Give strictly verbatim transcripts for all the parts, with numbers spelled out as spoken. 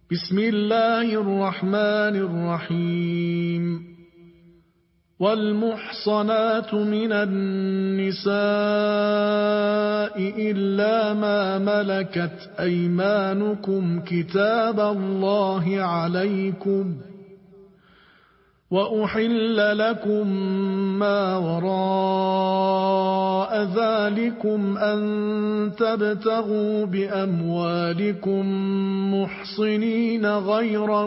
بسم الله الرحمن الرحيم والمحصنات من النساء إلا ما ملكت أيمانكم كتاب الله عليكم وأحل لكم ما وراء ذلكم أن تبتغوا بأموالكم محصنين غير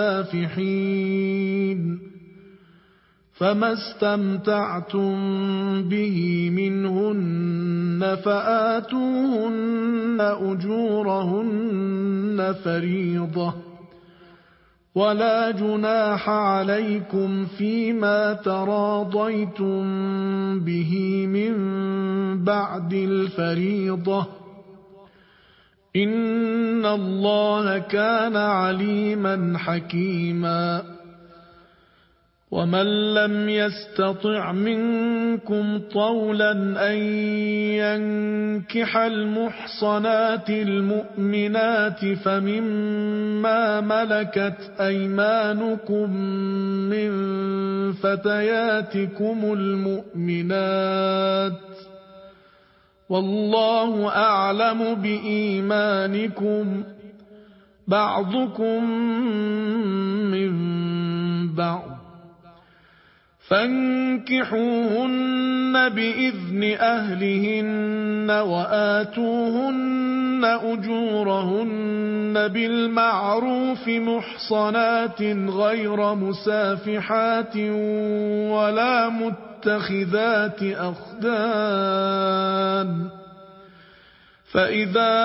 مسافحين فما استمتعتم به منهن فآتوهن أجورهن فريضة ولا جناح عليكم فيما تراضيتم به من بعد الفريضة إن الله كان عليما حكيما ومن لم يستطع منكم طولا أن ينكح المحصنات المؤمنات فمما ملكت أيمانكم من فتياتكم المؤمنات والله أعلم بإيمانكم بعضكم من بعض فانكحوهن بإذن أهلهن وآتوهن أجورهن بالمعروف محصنات غير مسافحات ولا متخذات أخدان فإذا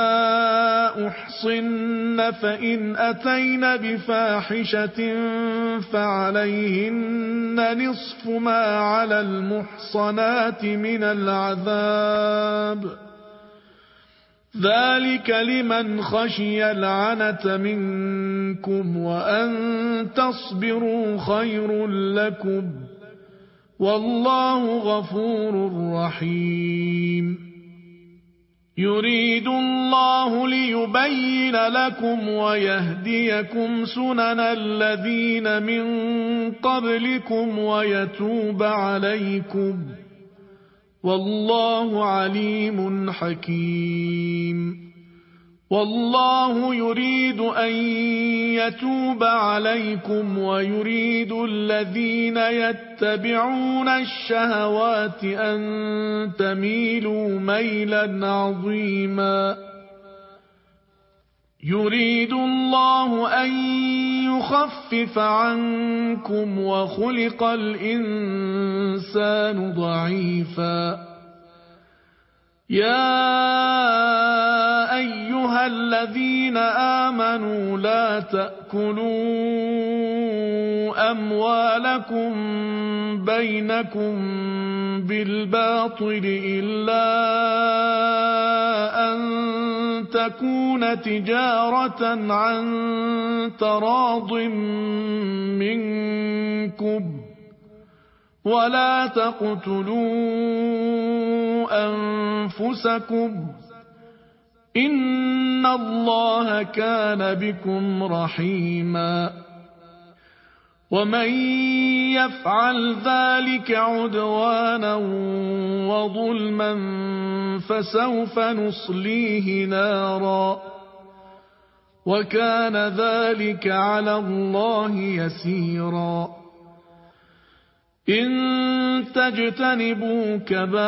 أحصن فإن أتين بفاحشة فعليهن نصف ما على المحصنات من العذاب ذلك لمن خشي العنة منكم وأن تصبروا خير لكم والله غفور رحيم يريد الله ليبين لكم ويهديكم سنن الذين من قبلكم ويتوب عليكم والله عليم حكيم والله يريد أن يتوب عليكم ويريد الذين يتبعون الشهوات أن تميلوا ميلا عظيما يريد الله أن يخفف عنكم وخلق الإنسان ضعيفا يا أيها الذين آمنوا لا تأكلوا أموالكم بينكم بالباطل إلا أن تكون تجارة عن تراض منكم ولا تقتلوا أنفسكم إن الله كان بكم رحيما ومن يفعل ذلك عدوانا وظلما فسوف نصليه نارا وكان ذلك على الله يسيرا إن تجتنبوا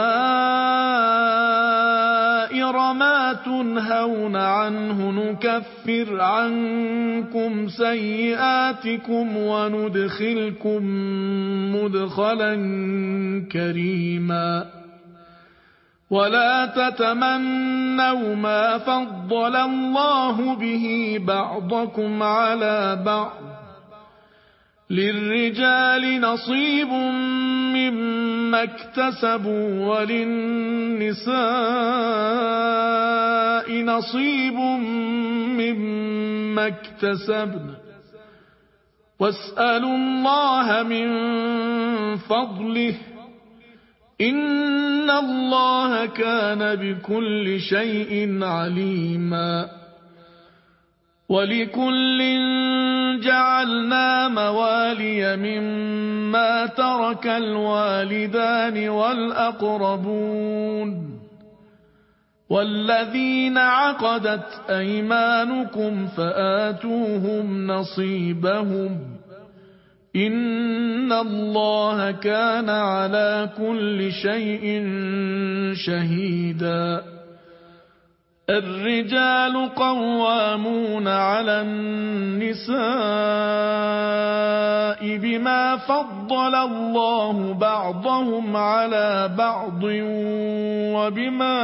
كبائر ما تنهون عنه نكفر عنكم سيئاتكم وندخلكم مدخلا كريما ولا تتمنوا ما فضل الله به بعضكم على بعض للرجال نصيب مما اكتسبوا وللنساء نصيب مما اكتسبن واسألوا الله من فضله إن الله كان بكل شيء عليما ولكل جعلنا موالي مما ترك الوالدان والأقربون والذين عقدت أيمانكم فآتوهم نصيبهم إن الله كان على كل شيء شهيدا. الرجال قوامون على النساء بما فضل الله بعضهم على بعض وبما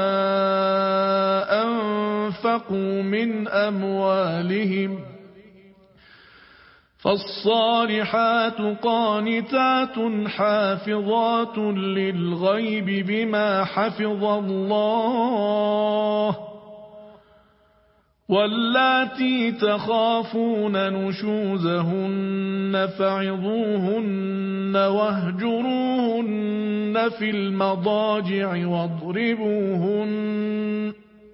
أنفقوا من أموالهم فالصالحات قانتات حافظات للغيب بما حفظ الله واللاتي تخافون نشوزهن فعظوهن واهجروهن في المضاجع واضربوهن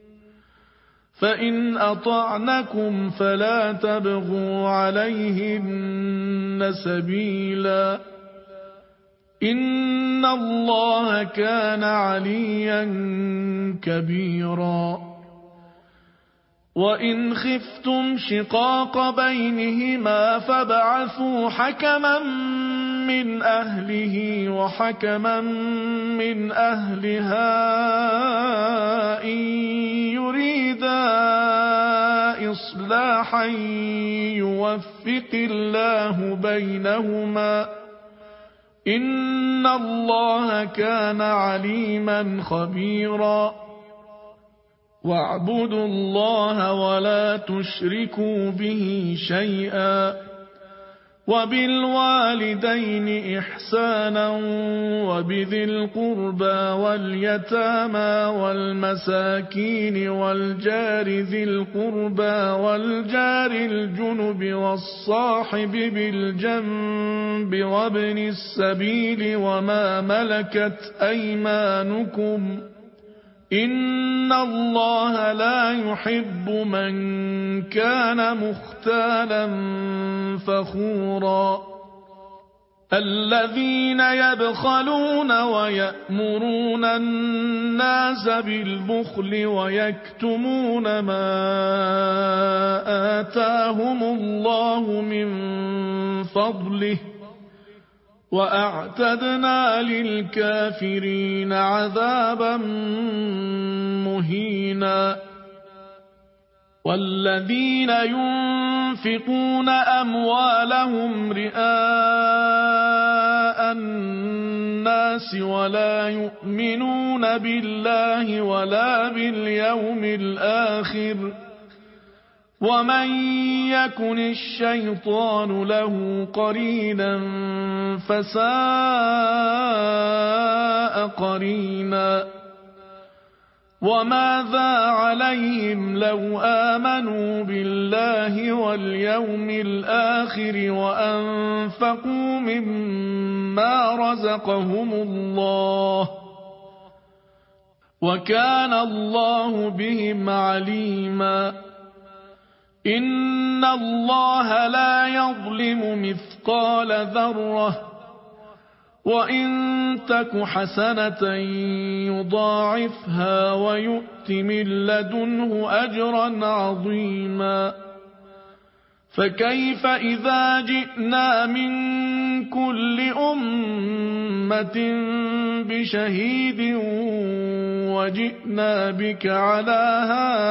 فإن أطعنكم فلا تبغوا عليهن سبيلا إن الله كان عليا كبيرا. وإن خفتم شقاق بينهما فابعثوا حكما من أهله وحكما من أهلها إن يريدا إصلاحا يوفق الله بينهما إن الله كان عليما خبيرا. واعبدوا الله ولا تشركوا به شيئا وبالوالدين إحسانا وبذي القربى واليتامى والمساكين والجار ذي القربى والجار الجنب والصاحب بالجنب وابن السبيل وما ملكت أيمانكم إن الله لا يحب من كان مختالا فخورا. الذين يبخلون ويأمرون الناس بالبخل ويكتمون ما آتاهم الله من فضله وأعتدنا للكافرين عذابا مهينا. والذين ينفقون أموالهم رئاء الناس ولا يؤمنون بالله ولا باليوم الآخر ومن يكن الشيطان له قرينا فساء قرينا. وماذا عليهم لو آمنوا بالله واليوم الآخر وأنفقوا مما رزقهم الله وكان الله بهم عليما. إن الله لا يظلم مثقال ذرة وإن تك حسنة يضاعفها ويؤت من لدنه أجرا عظيما. فكيف إذا جئنا من كل أمة بشهيد وجئنا بك على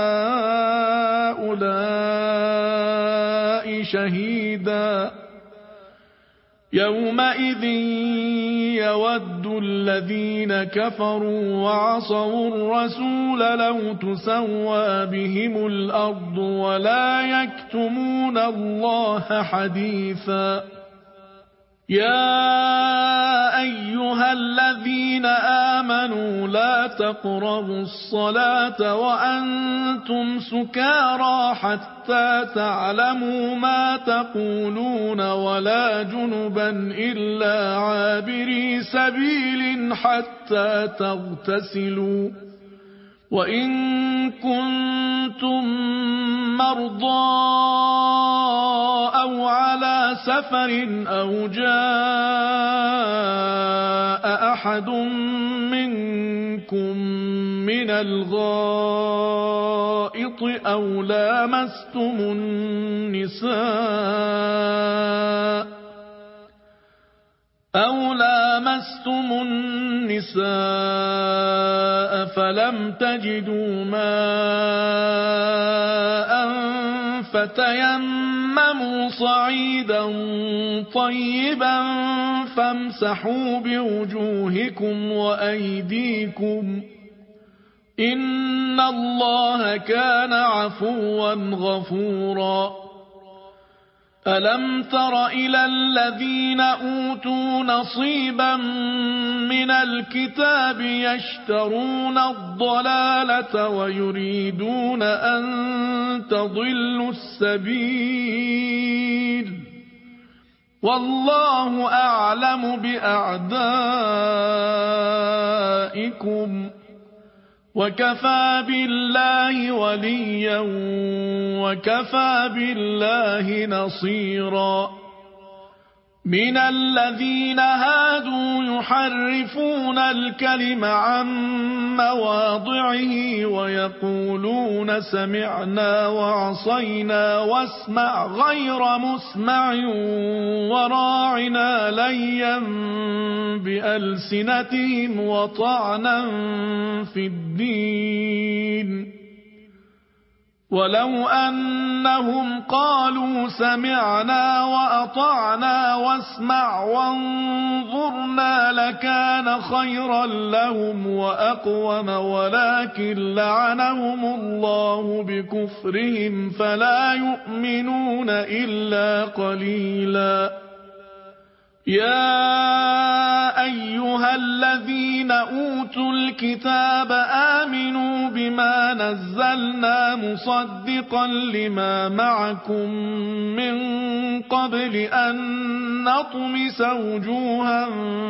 هؤلاء شهيدا. يومئذ يود الذين كفروا وعصوا الرسول لو تسوى بهم الأرض ولا يكتمون الله حديثا. يا أيها الذين آمنوا لا تقربوا الصلاة وأنتم سكارى حتى تعلموا ما تقولون ولا جنبا إلا عابري سبيل حتى تغتسلوا وإن كنتم مرضى أو على سفر أو جاء أحد منكم من الغائط أو لامستم النساء أو لامستم النساء فلم تجدوا ماء فتيمموا صعيدا طيبا فامسحوا بوجوهكم وأيديكم إن الله كان عفوا غفورا ألم تر إلى الذين أوتوا نصيبا من الكتاب يشترون الضلالة ويريدون أن تضلوا السبيل والله أعلم بأعدائكم وكفى بالله وليا وكفى بالله نصيرا من الذين هادوا يحرفون الكلم عن مواضعه ويقولون سمعنا وعصينا واسمع غير مسمع وراعنا ليا بألسنتهم وطعنا في الدين ولو أنهم قالوا سمعنا وأطعنا واسمع وانظرنا لكان خيرا لهم وأقوم ولكن لعنهم الله بكفرهم فلا يؤمنون إلا قليلا يا أيها الذين أوتوا الكتاب آمنوا بما نزلنا مصدقا لما معكم من قبل أن نطمس وجوها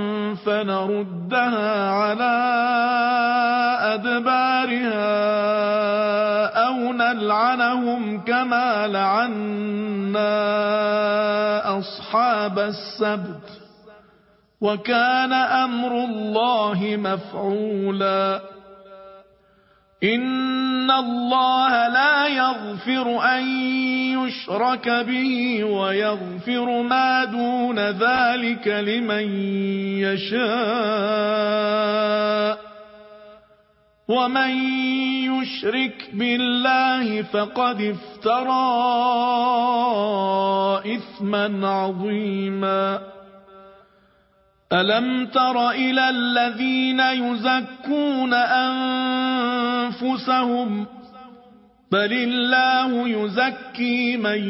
فنردها على أدبارها أو نلعنهم كما لعنا أصحاب السبت وكان أمر الله مفعولا إن الله لا يغفر أن يشرك به ويغفر ما دون ذلك لمن يشاء ومن يشرك بالله فقد افترى إثما عظيما ألم تر إلى الذين يزكون أنفسهم بل الله يزكي من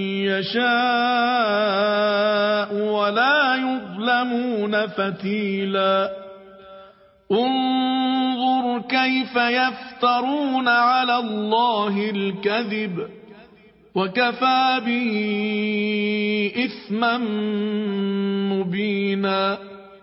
يشاء ولا يظلمون فتيلا انظر كيف يفترون على الله الكذب وكفى به إثما مبينا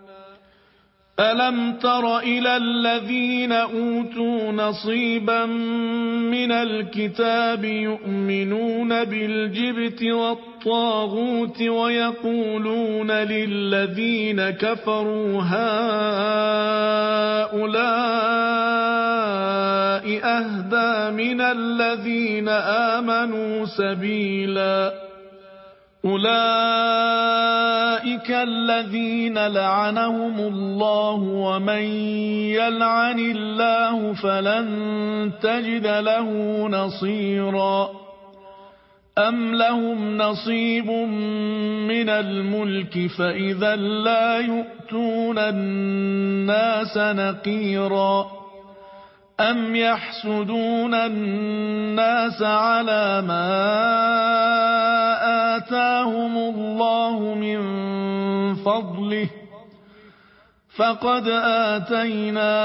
ألم تر إلى الذين أوتوا نصيبا من الكتاب يؤمنون بالجبت والطاغوت ويقولون للذين كفروا هؤلاء أهدى من الذين آمنوا سبيلا أولئك الذين لعنهم الله ومن يلعن الله فلن تجد له نصيرا أم لهم نصيب من الملك فإذا لا يؤتون الناس نقيرا أم يحسدون الناس على ما آتاهم الله من فضله فقد آتينا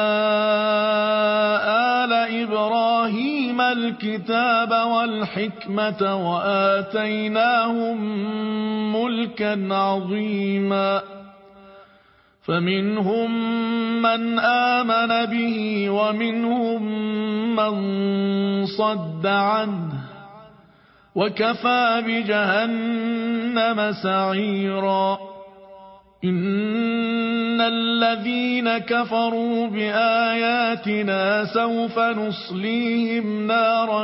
آل إبراهيم الكتاب والحكمة وآتيناهم ملكا عظيما فمنهم من آمن به ومنهم من صد عنه وكفى بجهنم سعيرا إن الذين كفروا بآياتنا سوف نصليهم نارا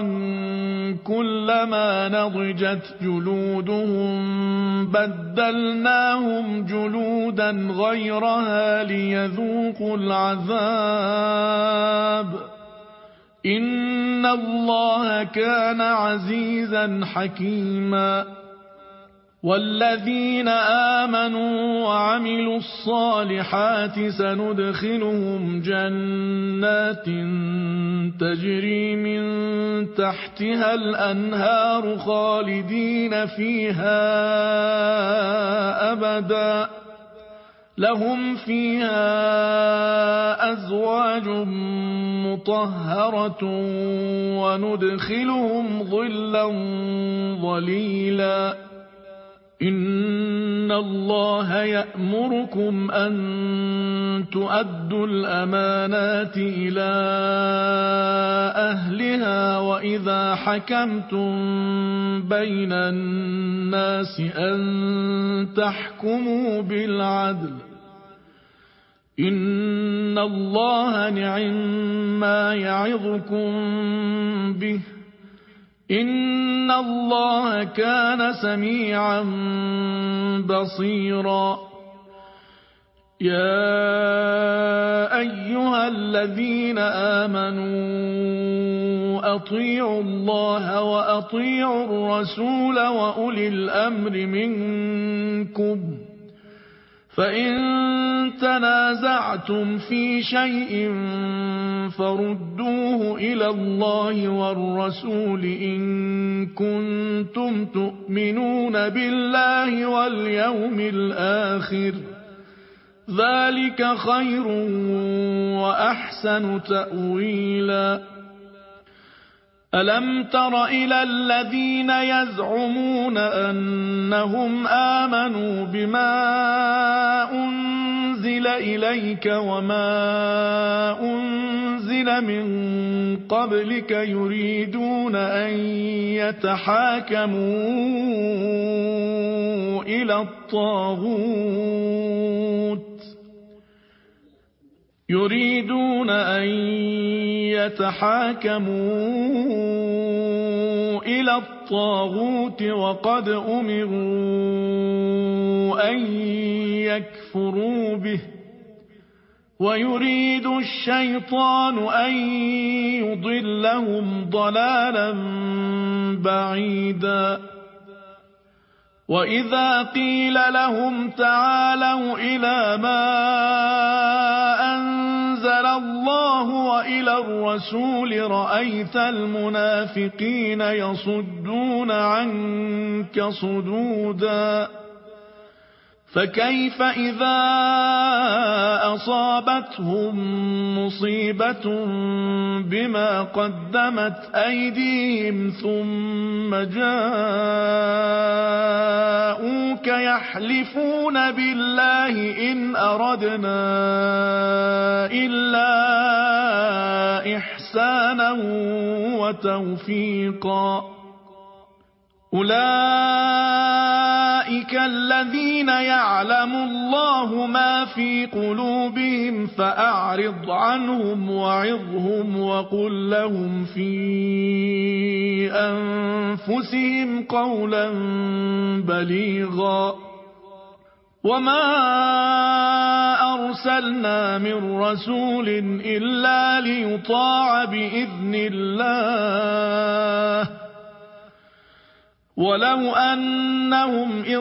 كلما نضجت جلودهم بدلناهم جلودا غيرها ليذوقوا العذاب إن الله كان عزيزا حكيما والذين آمنوا وعملوا الصالحات سندخلهم جنات تجري من تحتها الأنهار خالدين فيها أبدا لهم فيها أزواج مطهرة وندخلهم ظلا ظليلا إن الله يأمركم أن تؤدوا الأمانات إلى أهلها وإذا حكمتم بين الناس أن تحكموا بالعدل إن الله نعما يعظكم به إن الله كان سميعا بصيرا يا أيها الذين آمنوا أطيعوا الله وأطيعوا الرسول وأولي الأمر منكم فإن تنازعتم في شيء فردوه إلى الله والرسول إن كنتم تؤمنون بالله واليوم الآخر ذلك خير وأحسن تأويلا ألم تر إلى الذين يزعمون أنهم آمنوا بما أنزل إليك وما أنزل من قبلك يريدون أن يتحاكموا إلى الطاغوت يريدون أن يتحاكموا إلى الطاغوت وقد أمروا أن يكفروا به ويريد الشيطان أن يضلهم ضلالا بعيدا وإذا قيل لهم تعالوا إلى ما أنزل الله وإلى الرسول رأيت المنافقين يصدون عنك صدودا فكيف إذا أصابتهم مصيبة بما قدمت أيديهم ثم جاءوك يحلفون بالله إن أردنا إلا إحسانا وتوفيقا أولئك الذين يعلم الله ما في قلوبهم فأعرض عنهم وعظهم وقل لهم في أنفسهم قولا بليغا وما أرسلنا من رسول إلا ليطاع بإذن الله ولو أنهم إذ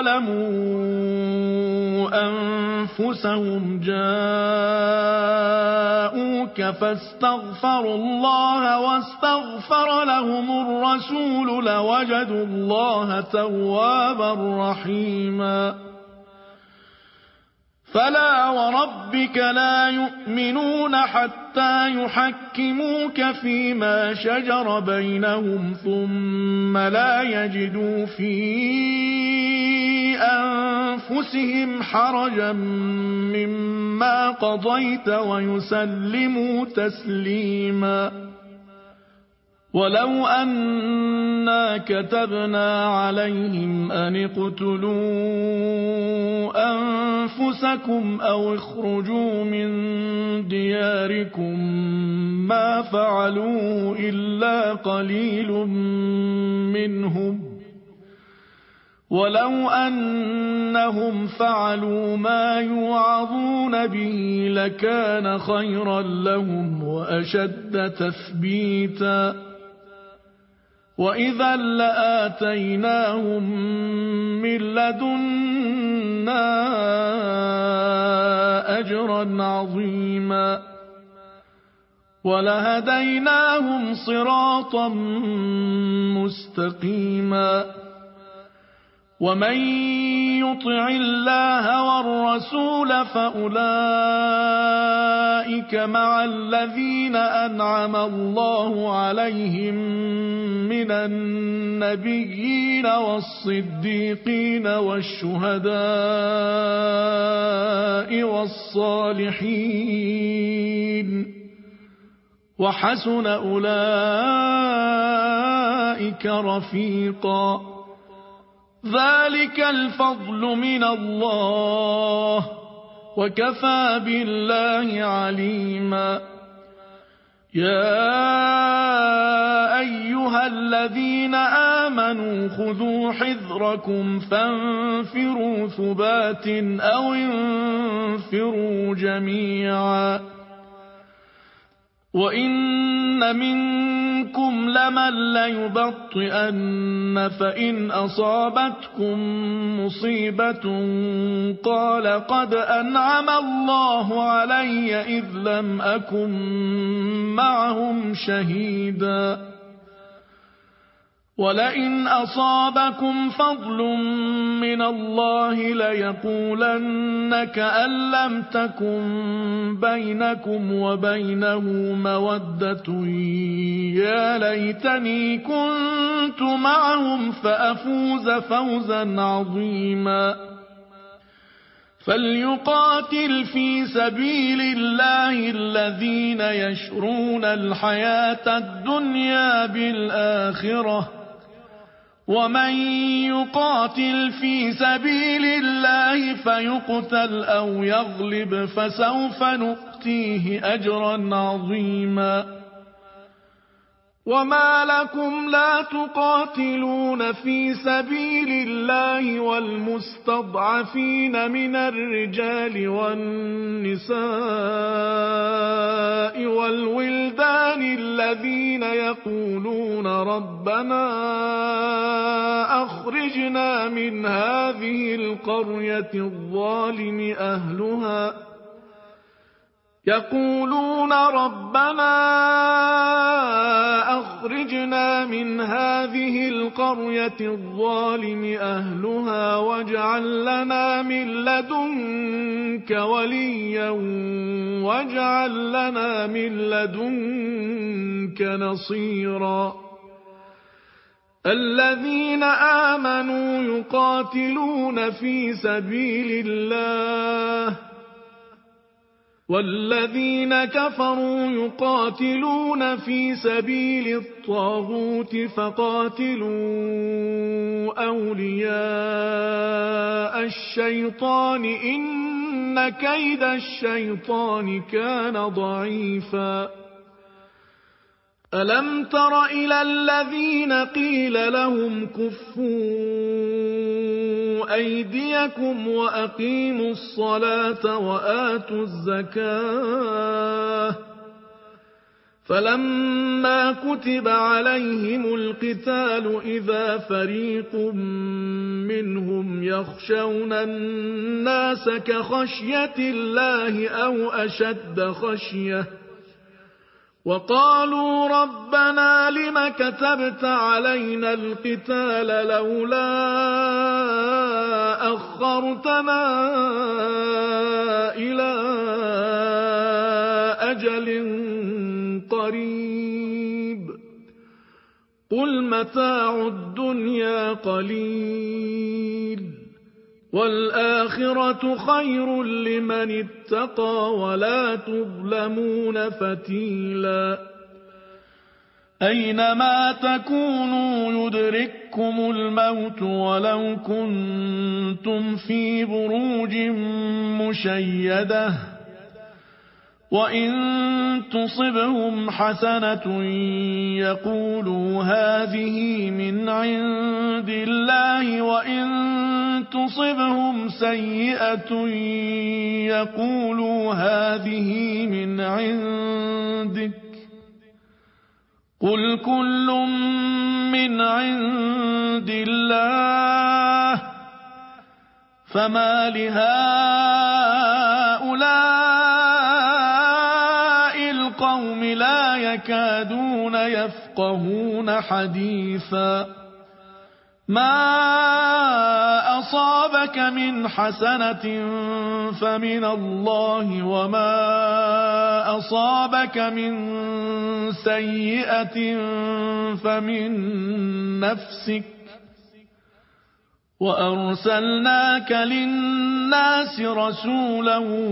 ظلموا أنفسهم جاءوك فاستغفروا الله واستغفر لهم الرسول لوجدوا الله توابا رحيما فلا وربك لا يؤمنون حتى يحكموك فيما شجر بينهم ثم لا يجدوا في أنفسهم أنفسهم حرجا مما قضيت ويسلموا تسليما ولو أنا كتبنا عليهم أن اقتلوا أنفسكم أو اخرجوا من دياركم ما فعلوه إلا قليل منهم ولو أنهم فعلوا ما يوعظون به لكان خيرا لهم وأشد تثبيتا وإذا لآتيناهم من لدنا أجرا عظيما ولهديناهم صراطا مستقيما ومن يطع الله والرسول فأولئك مع الذين أنعم الله عليهم من النبيين والصديقين والشهداء والصالحين وحسن أولئك رفيقا ذلك الفضل من الله وكفى بالله عليما يا أيها الذين آمنوا خذوا حذركم فانفروا ثبات أو انفروا جميعا وإن منكم لمن ليبطئن فإن أصابتكم مصيبة قال قد أنعم الله علي إذ لم أكن معهم شهيدا ولئن أصابكم فضل من الله ليقولن كأن لم تكن بينكم وبينه مودة يا ليتني كنت معهم فأفوز فوزا عظيما فليقاتل في سبيل الله الذين يشرون الحياة الدنيا بالآخرة ومن يقاتل في سبيل الله فيقتل أو يغلب فسوف نؤتيه أجرا عظيما وما لكم لا تقاتلون في سبيل الله والمستضعفين من الرجال والنساء والولدان الذين يقولون ربنا أخرجنا من هذه القرية الظالم أهلها يقولون ربنا أخرجنا من هذه القرية الظالم أهلها واجعل لنا من لدنك وليا واجعل لنا من لدنك نصيرا الذين آمنوا يقاتلون في سبيل الله والذين كفروا يقاتلون في سبيل الطاغوت فقاتلوا أولياء الشيطان إن كيد الشيطان كان ضعيفا ألم تر إلى الذين قيل لهم كفوا أيديكم وأقيموا الصلاة وآتوا الزكاة فلما كتب عليهم القتال إذا فريق منهم يخشون الناس كخشية الله أو أشد خشية وقالوا ربنا لم كتبت علينا القتال لولا أخرتنا إلى أجل قريب قل متاع الدنيا قليل والآخرة خير لمن اتقى ولا تظلمون فتيلا أينما تكونوا يدرككم الموت ولو كنتم في بروج مشيدة وإن تصبهم حسنة يقولوا هذه من عند الله وإن تصبهم سيئة يقولوا هذه من عندك قل كل من عند الله فما لهؤلاء القوم لا يكادون يفقهون حديثا ما أصابك من حسنة فمن الله وما أصابك من سيئة فمن نفسك وأرسلناك للناس رسولا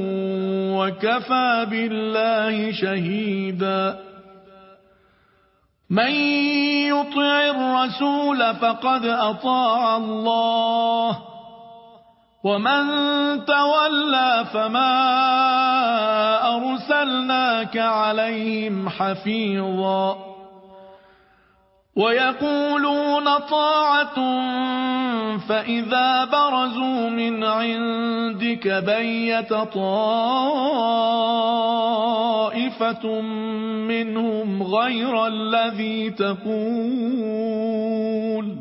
وكفى بالله شهيدا من يطع الرسول فقد أطاع الله ومن تولى فما أرسلناك عليهم حفيظا ويقولون طاعة فإذا برزوا من عندك بيت طائفة منهم غير الذي تقول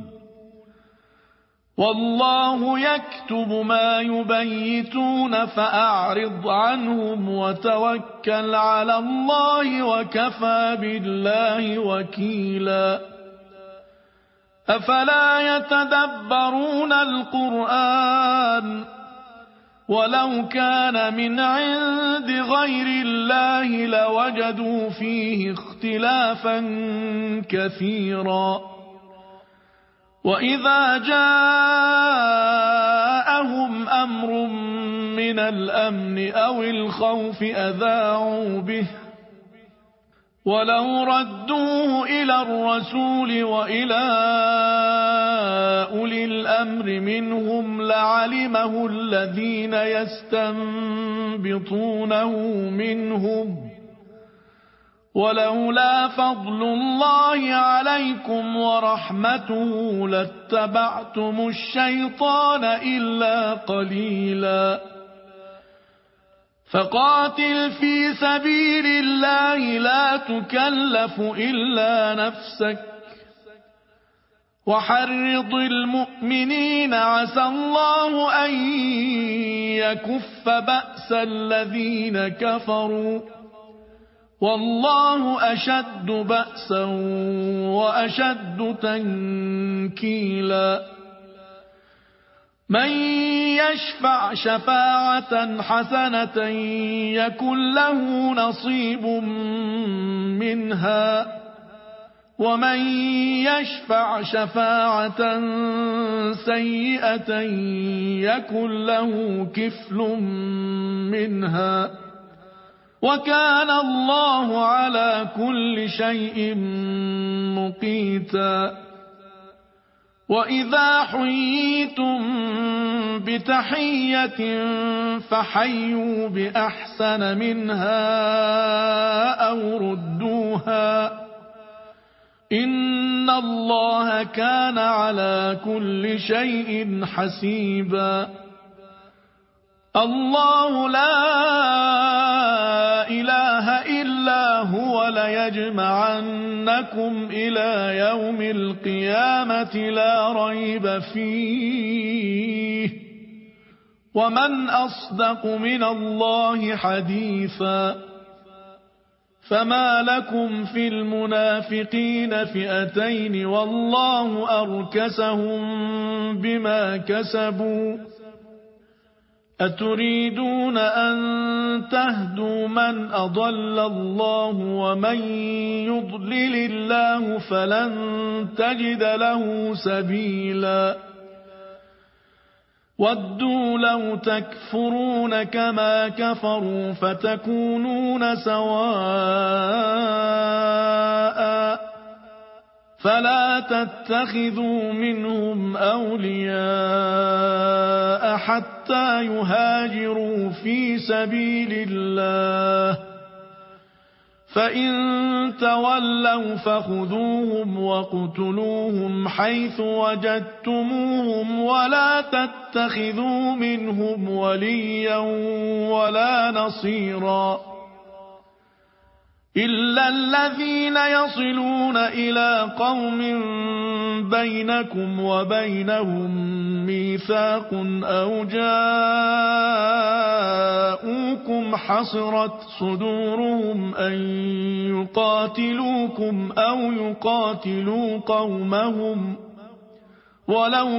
والله يكتب ما يبيتون فأعرض عنهم وتوكل على الله وكفى بالله وكيلا أفلا يتدبرون القرآن ولو كان من عند غير الله لوجدوا فيه اختلافا كثيرا وإذا جاءهم أمر من الأمن أو الخوف أذاعوا به ولو ردوه إلى الرسول وإلى أولي الأمر منهم لعلمه الذين يستنبطونه منهم ولولا فضل الله عليكم ورحمته لاتبعتم الشيطان إلا قليلا فقاتل في سبيل الله لا تكلف إلا نفسك وحرض المؤمنين عسى الله أن يكف بأس الذين كفروا والله أشد بأسا وأشد تنكيلا من يشفع شفاعة حسنة يكن له نصيب منها ومن يشفع شفاعة سيئة يكن له كفل منها وكان الله على كل شيء مقيتا وإذا حييتم بتحية فحيوا بأحسن منها أو ردوها إن الله كان على كل شيء حسيبا الله لا إله إلا هو ليجمعنكم إلى يوم القيامة لا ريب فيه ومن أصدق من الله حديثا فما لكم في المنافقين فئتين والله أركسهم بما كسبوا أتريدون أن تهدوا من أضل الله ومن يضلل الله فلن تجد له سبيلا وَدُّوا لَوْ تَكْفُرُونَ كَمَا كَفَرُوا فَتَكُونُونَ سَوَاءً فَلَا تَتَّخِذُوا مِنْهُمْ أَوْلِيَاءَ حَتَّى يُهَاجِرُوا فِي سَبِيلِ اللَّهِ فَإِن تَوَلَّوْا فَخُذُوهُمْ وَاقْتُلُوهُمْ حَيْثُ وَجَدتُّمُوهُمْ وَلَا تَتَّخِذُوا مِنْهُمْ وَلِيًّا وَلَا نَصِيرًا إِلَّا الَّذِينَ يَصِلُونَ إِلَى قَوْمٍ بَيْنَكُمْ وَبَيْنَهُم مِّيثَاقٌ أَوْ جَاءُوكُمْ حَصِرَتْ صُدُورُهُمْ أَن يُقَاتِلُوكُمْ أَوْ يُقَاتِلُوا قَوْمَهُمْ وَلَوْ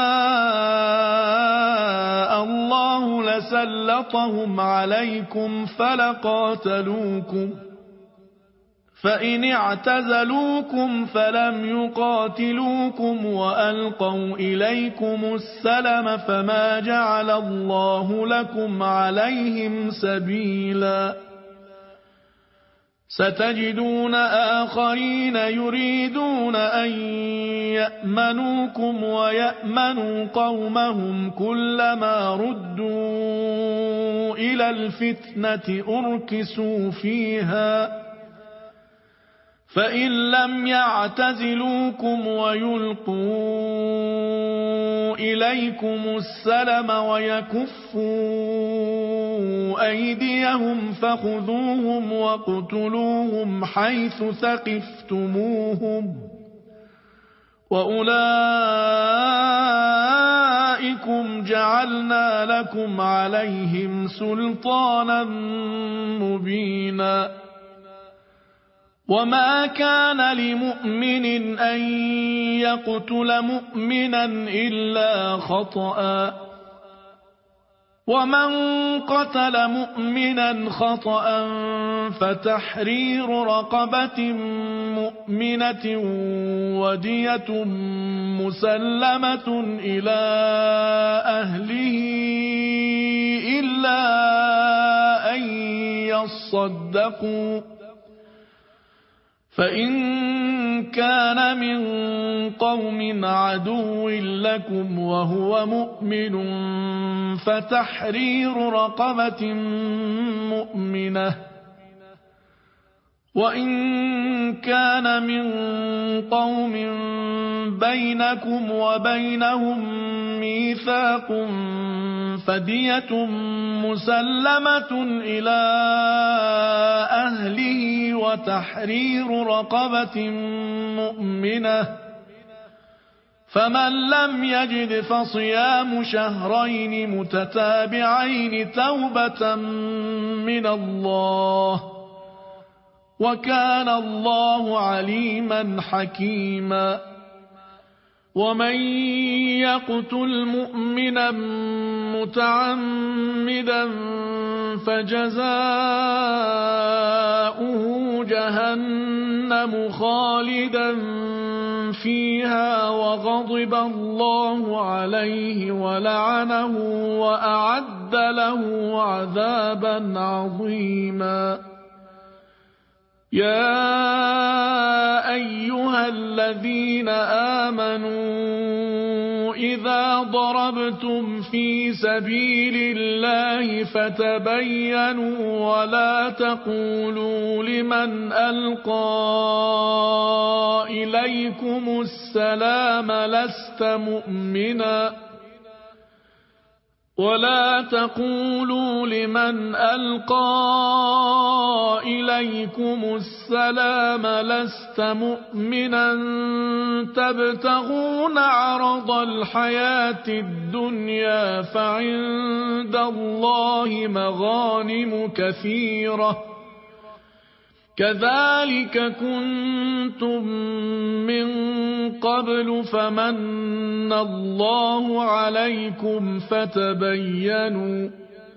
شَاءَ اللَّهُ لَسَلَّطَهُمْ عَلَيْكُمْ فَلَقَاتَلُوكُمْ فَإِنِ اعْتَزَلُوكُمْ فَلَمْ يُقَاتِلُوكُمْ وَأَلْقَوْا إِلَيْكُمُ السَّلَمَ فَمَا جَعَلَ اللَّهُ لَكُمْ عَلَيْهِمْ سَبِيلًا ستجدون آخرين يريدون أن يأمنوكم ويأمنوا قومهم كلما ردوا إلى الفتنة أركسوا فيها فإن لم يعتزلوكم ويلقوا إليكم السلم ويكفوا أيديهم فخذوهم واقتلوهم حيث ثقفتموهم وأولئكم جعلنا لكم عليهم سلطانا مبينا وما كان لمؤمن أن يقتل مؤمنا إلا خطأ ومن قتل مؤمنا خطأ فتحرير رقبة مؤمنة ودية مسلمة إلى أهله إلا أن يصدقوا فإن كان من قوم عدو لكم وهو مؤمن فتحرير رقبة مؤمنة وإن كان من قوم بينكم وبينهم ميثاق فدية مسلمة إلى أهله وتحرير رقبة مؤمنة فمن لم يجد فصيام شهرين متتابعين توبة من الله وكان الله عليما حكيما ومن يقتل مؤمنا متعمدا فجزاؤه جهنم خالدا فيها وغضب الله عليه ولعنه وأعد له عذابا عظيما يا أيها الذين آمنوا إذا ضربتم في سبيل الله فتبينوا ولا تقولوا لمن ألقى إليكم السلام لست مؤمنا ولا تقولوا لمن ألقى إليكم السلام لست مؤمنا تبتغون عرض الحياة الدنيا فعند الله مغانم كثيرة كذلك كنتم من قبل فمن الله عليكم فتبينوا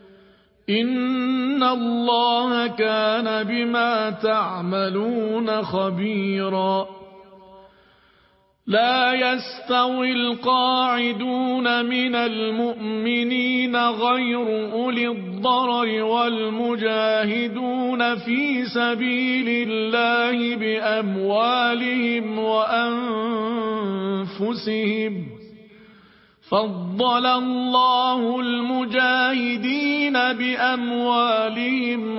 إن الله كان بما تعملون خبيرا لا يستوي القاعدون من المؤمنين غير أولي الضرر والمجاهدون في سبيل الله بأموالهم وأنفسهم فضل الله المجاهدين بأموالهم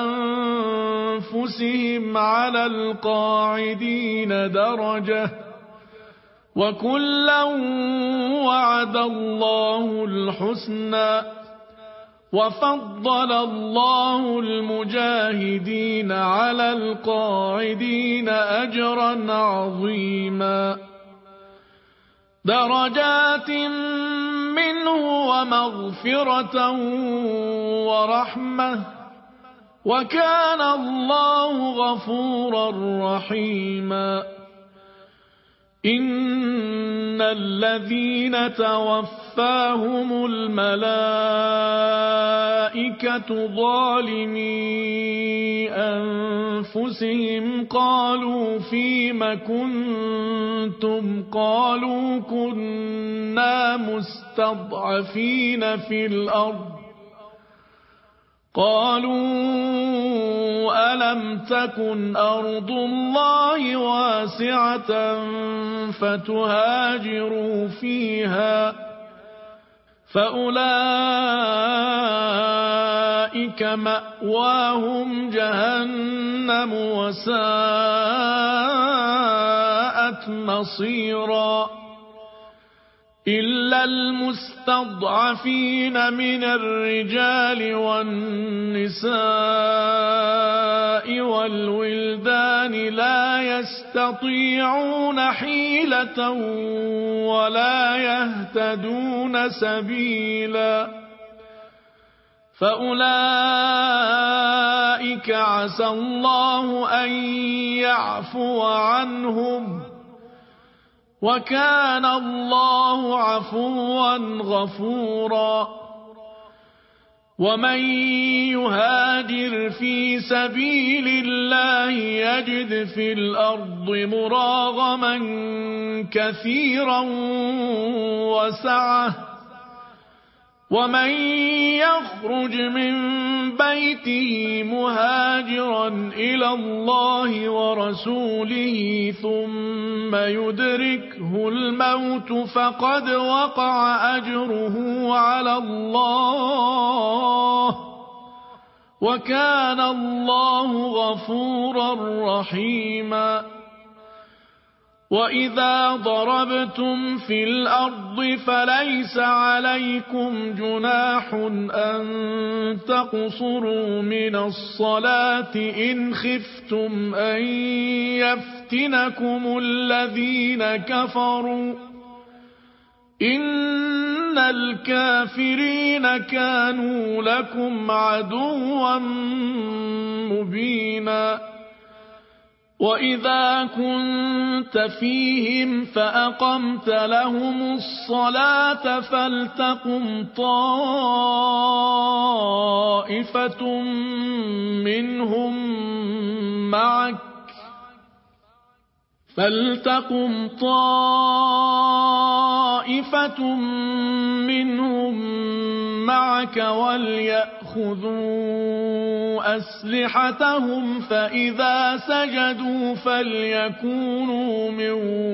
وأنفسهم على القاعدين درجة وكلا وعد الله الحسنى وفضل الله المجاهدين على القاعدين أجرا عظيما درجات منه ومغفرة ورحمة وكان الله غفورا رحيما إن الذين توفاهم الملائكة ظالمي أنفسهم قالوا فيم كنتم قالوا كنا مستضعفين في الأرض قالوا ألم تكن أرض الله واسعة فتهاجروا فيها فأولئك مأواهم جهنم وساءت مصيرا إلا المستضعفين من الرجال والنساء والولدان لا يستطيعون حيلة ولا يهتدون سبيلا فأولئك عسى الله أن يعفو عنهم وكان الله عفوا غفورا ومن يهاجر في سبيل الله يجد في الأرض مراغما كثيرا وسعة ومن يخرج من بيته مهاجرا إلى الله ورسوله ثم يدركه الموت فقد وقع أجره على الله وكان الله غفورا رحيما وإذا ضربتم في الأرض فليس عليكم جناح أن تقصروا من الصلاة إن خفتم أن يفتنكم الذين كفروا إن الكافرين كانوا لكم عدوا مبينا وإذا كنت فيهم فأقمت لهم الصلاة فلتقم طائفة منهم معك فلتقم طائفة منهم معك وليأخذوا أسلحتهم فإذا سجدوا فليكونوا من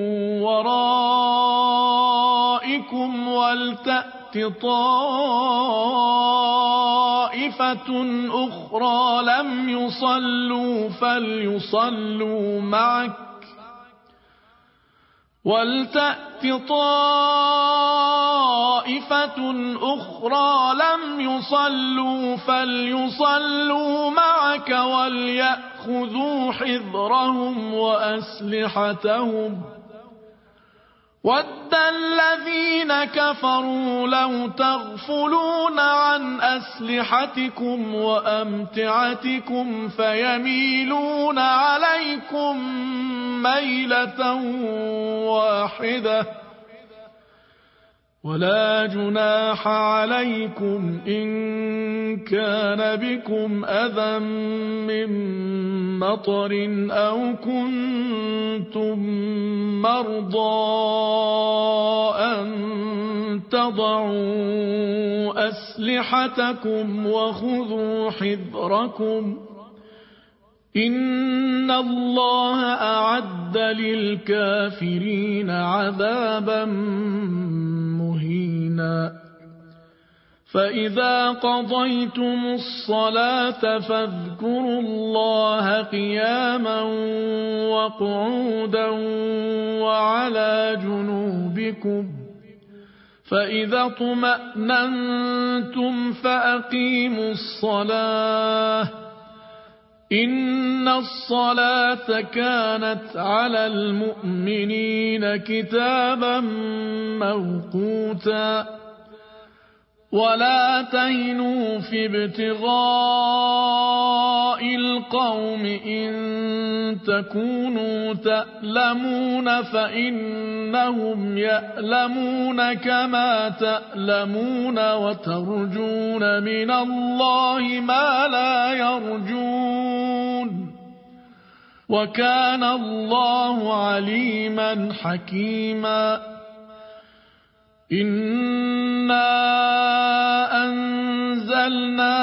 ورائكم ولتأت طائفة أخرى لم يصلوا فليصلوا معك ولتأت طائفة أخرى لم يصلوا فليصلوا معك وليأخذوا حذرهم وأسلحتهم ود الذين كفروا لو تغفلون عن أسلحتكم وأمتعتكم فيميلون عليكم ميلة واحدة ولا جناح عليكم إن كان بكم أذى من مطر أو كنتم مرضى أن تضعوا أسلحتكم وخذوا حذركم إن الله أعد للكافرين عذابا مهينا فإذا قضيتم الصلاة فاذكروا الله قياما وقعودا وعلى جنوبكم فإذا اطمأننتم فأقيموا الصلاة إن الصلاة كانت على المؤمنين كتابا موقوتا ولا تهنوا في ابتغاء القوم إن تكونوا تألمون فإنهم يألمون كما تألمون وترجون من الله ما لا يرجون وكان الله عليما حكيما إنا أنزلنا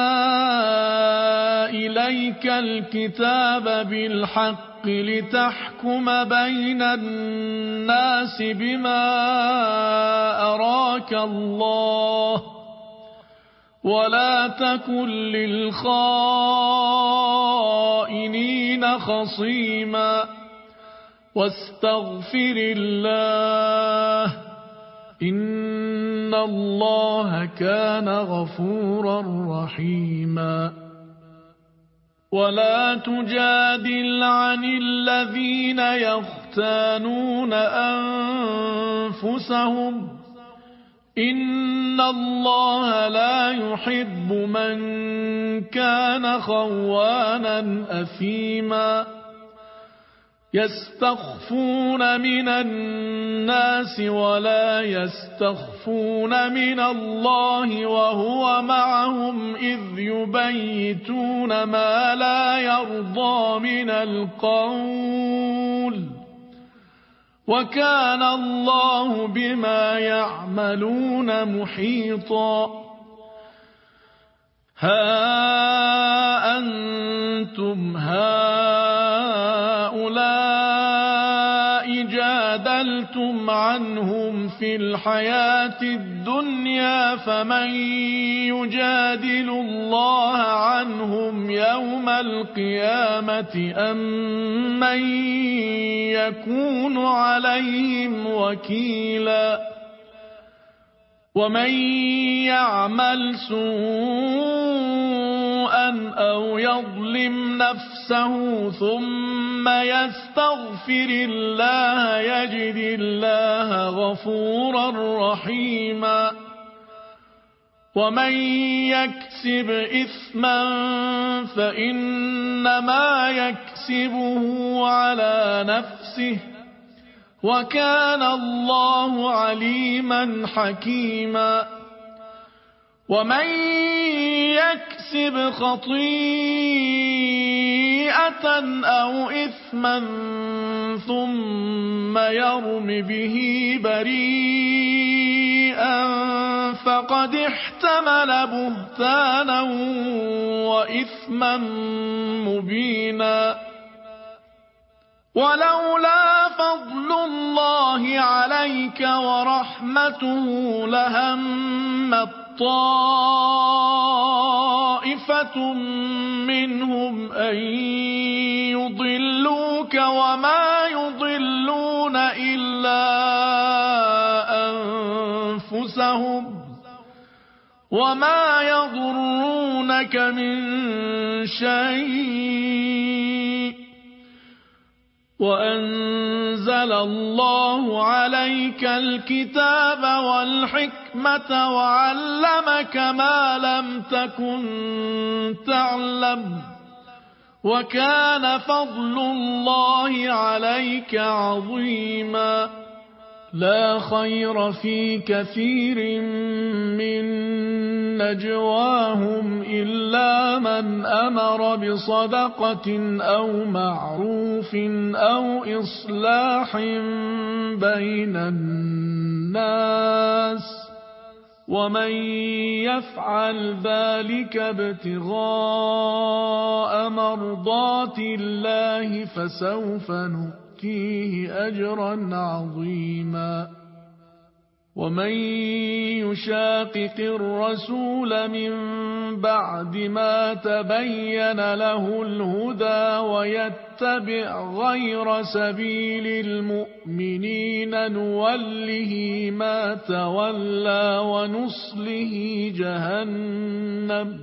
إليك الكتاب بالحق لتحكم بين الناس بما أراك الله ولا تكن للخائنين خصيما واستغفر الله إن الله كان غفورا رحيما ولا تجادل عن الذين يختانون أنفسهم إن الله لا يحب من كان خوانا أثيما يستخفون من الناس ولا يستخفون من الله وهو معهم إذ يبيتون ما لا يرضى من القول وكان الله بما يعملون محيطا ها أنتم هؤلاء جادلتم عنهم في الحياة الدنيا فمن يجادل الله عنهم يوم القيامة أم من يكون عليهم وكيلا ومن يعمل سوءا أو يظلم نفسه ثم يستغفر الله يجد الله غفورا رحيما ومن يكسب إثما فإنما يكسبه على نفسه وكان الله عليما حكيما ومن يكسب خطيئة أو إثما ثم يرم به بريئا فقد احتمل بهتانا وإثما مبينا ولولا فضل الله عليك ورحمته لهمت طائفة منهم أن يضلوك وما يضلون إلا أنفسهم وما يضرونك من شيء وأنزل الله عليك الكتاب والحكمة وعلمك ما لم تكن تعلم وكان فضل الله عليك عظيما لا خير في كثير من نجواهم إلا من أمر بصدقة أو معروف أو إصلاح بين الناس ومن يفعل ذلك ابتغاء مرضات الله فسوف نؤتيه أجرا عظيما ومن يشاقق الرسول من بعد ما تبين له الهدى ويتبع غير سبيل المؤمنين نوله ما تولى ونصله جهنم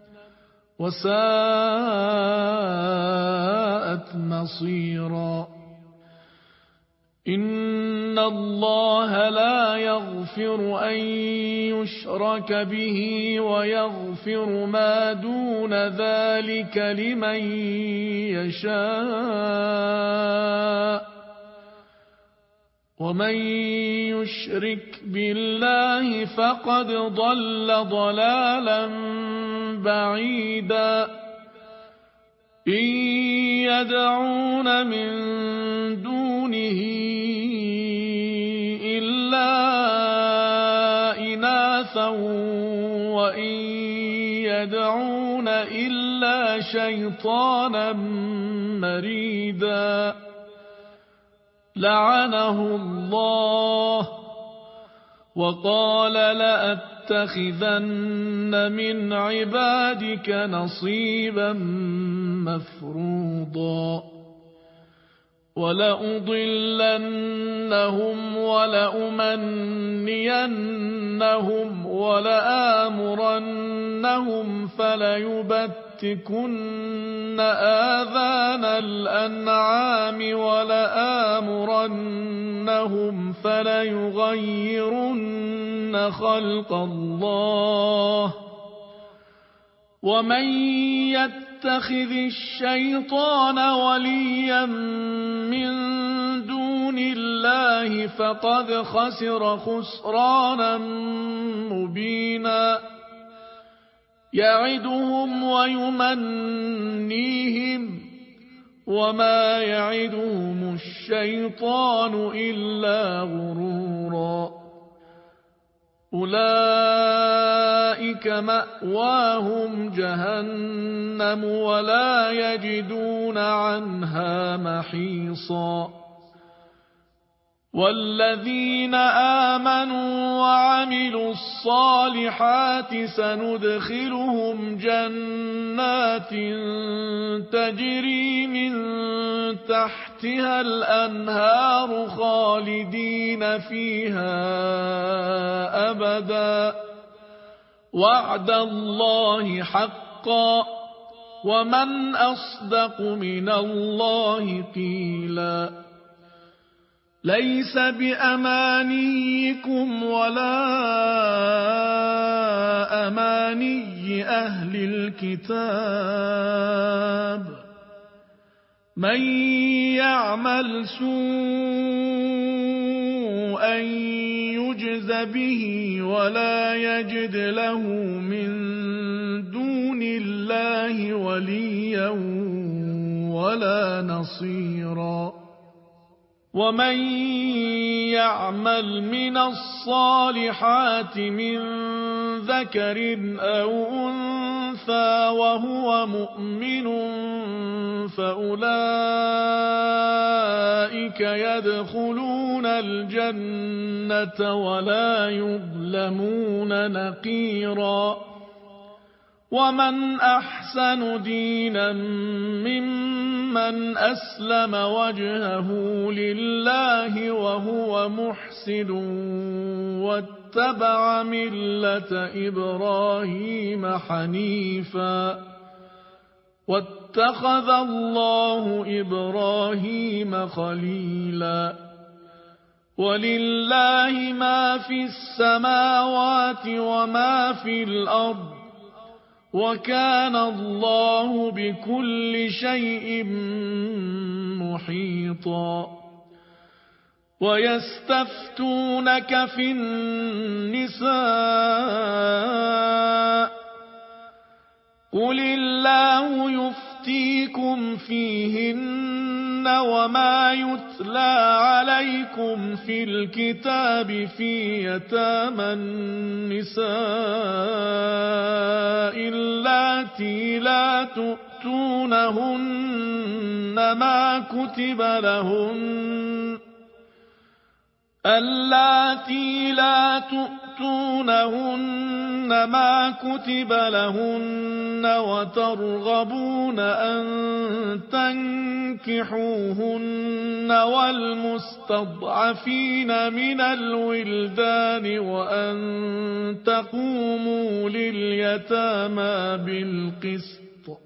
وساءت مصيرا إن الله لا يغفر أن يشرك به ويغفر ما دون ذلك لمن يشاء ومن يشرك بالله فقد ضل ضلالا بعيدا إن يدعون من دونه إلا إناثا وإن يدعون إلا شيطانا مريدا لعنه الله وقال لأتخذن من عبادك نصيبا مفروضا ولأضلنهم ولأمنينهم ولآمرنهم فليبتكن آذان الأنعام ولآمرنهم فليغيرن خلق الله ومن يتخذ الشيطان وليا من دون الله فقد خسر خسرانا مبينا يعدهم ويمنيهم وما يعدهم الشيطان إلا غرورا أولئك مأواهم جهنم ولا يجدون عنها محيصا والذين آمنوا وعملوا الصالحات سندخلهم جنات تجري من تحتها الأنهار خالدين فيها أبدا وعد الله حقا ومن أصدق من الله قيلا ليس بأمانيكم ولا أماني أهل الكتاب من يعمل سوءا يجز به ولا يجد له من دون الله وليا ولا نصيرا ومن يعمل من الصالحات من ذكر أو أنثى وهو مؤمن فأولئك يدخلون الجنة ولا يظلمون نقيرا ومن أحسن دينا ممن أسلم وجهه لله وهو محسن واتبع ملة إبراهيم حنيفا واتخذ الله إبراهيم خليلا ولله ما في السماوات وما في الأرض وكان الله بكل شيء محيطا ويستفتونك في النساء قل الله يفتيكم فيهن وما يتلى عليكم في الكتاب في يتامى النساء اللاتي لا تؤتونهن ما كتب لهن اللاتي لا تؤتونهن ما كتب لهن وترغبون أن تنكحوهن والمستضعفين من الولدان وأن تقوموا لليتامى بالقسط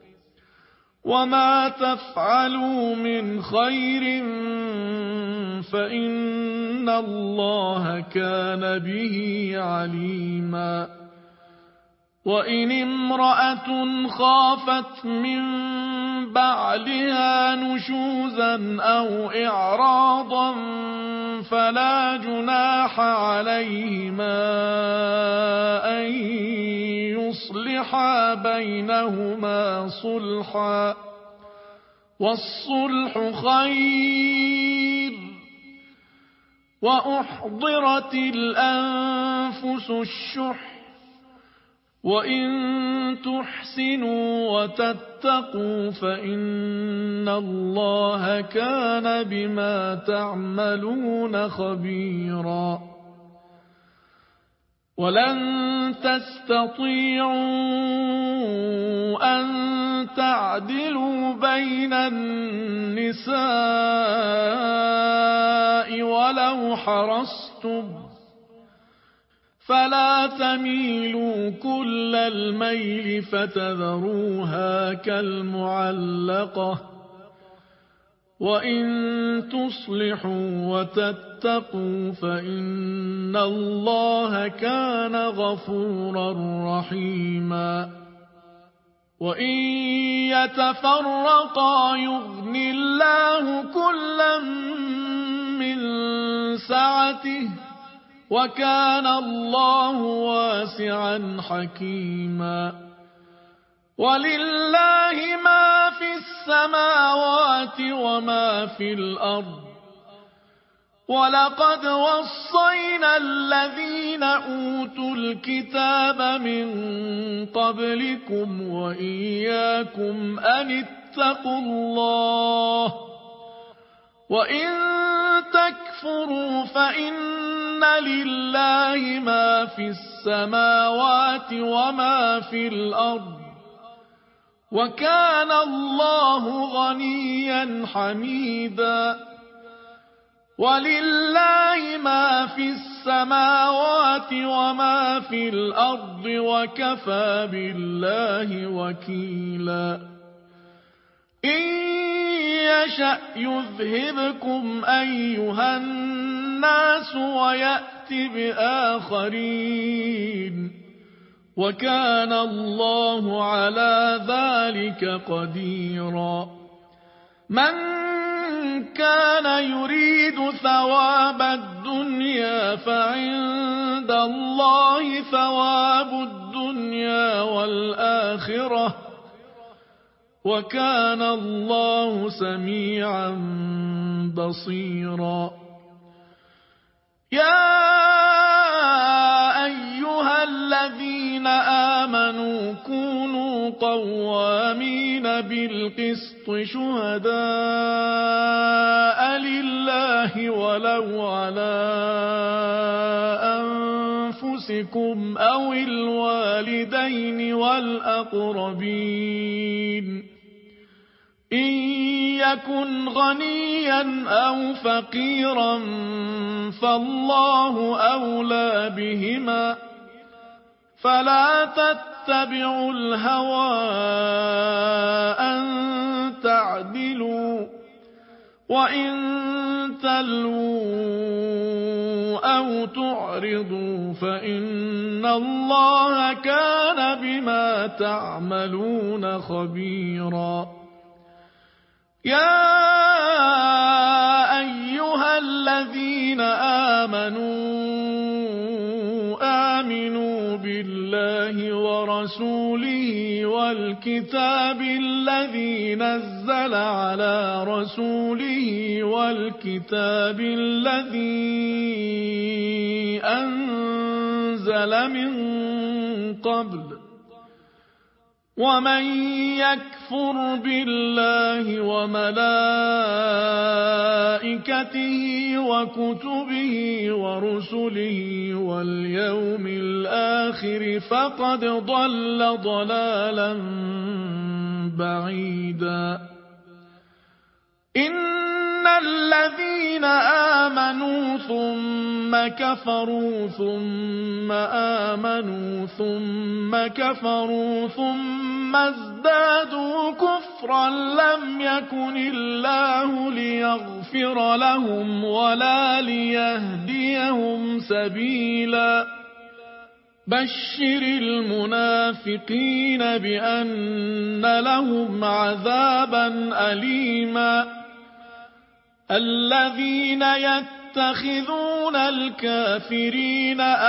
وما تفعلوا من خير فإن الله كان به عليما وإن امرأة خافت من بعلها نشوزا أو إعراضا فلا جناح عليهما أن يصلحا بينهما صلحا والصلح خير وأحضرت الأنفس الشح وإن تحسنوا وتتقوا فإن الله كان بما تعملون خبيرا ولن تستطيعوا أن تعدلوا بين النساء ولو حرصتم فلا تميلوا كل الميل فتذروها كالمعلقة وإن تصلحوا وتتقوا فإن الله كان غفورا رحيما وإن يتفرقا يغن الله كلا من سعته وكان الله واسعا حكيما ولله ما في السماوات وما في الأرض ولقد وصينا الذين أوتوا الكتاب من قبلكم وإياكم أن اتقوا الله وإن تكفروا فإن لله ما في السماوات وما في الأرض وكان الله غنيا حميدا ولله ما في السماوات وما في الأرض وكفى بالله وكيلا إن يشأ يذهبكم أيها الناس ويأت بآخرين وكان الله على ذلك قديرا من كان يريد ثواب الدنيا فعند الله ثواب الدنيا والآخرة وكان الله سميعا بصيرا يا أيها الذين آمنوا كونوا قوامين بالقسط شهداء لله ولو على أنفسكم أو الوالدين والأقربين إن يكن غنيا أو فقيرا فالله أولى بهما فلا تتبعوا الهوى أن تعدلوا وإن تلووا أو تعرضوا فإن الله كان بما تعملون خبيرا يا أيها الذين آمنوا آمنوا بالله ورسوله والكتاب الذي نزل على رسوله والكتاب الذي أنزل من قبل ومن يكفر بالله وملائكته وكتبه ورسله واليوم الآخر فقد ضل ضلالا بعيدا إن الذين آمنوا ثم كفروا ثم آمنوا ثم كفروا ثم ازدادوا كفرا لم يكن الله ليغفر لهم ولا ليهديهم سبيلا بشر المنافقين بأن لهم عذابا أليما الذين يتخذون الكافرين